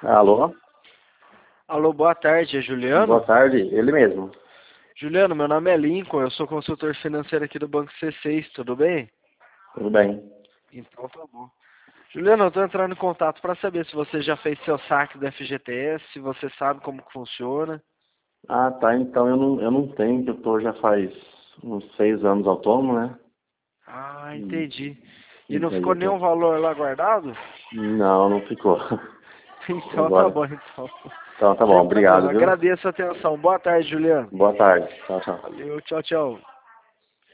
Alô? Alô, boa tarde, é Boa Juliano? tarde, ele mesmo. Juliano, meu nome é Lincoln, eu sou consultor financeiro aqui do Banco C6, tudo bem? Tudo bem? Então tá bom. Juliano, eu estou entrando em contato para saber se você já fez seu saque do FGTS, se você sabe como que funciona. Ah, tá. Então eu não tenho, que eu tô já faz uns 6 anos autônomo, né? Ah, E, entendi. E e não daí ficou eu tô. nenhum valor lá guardado? Não, não ficou. Então tá Agora. bom, então. Então tá bom, Sem obrigado, problema, viu? agradeço a atenção. Boa tarde, Juliano. Boa tarde. Tchau, tchau. Valeu, tchau, tchau.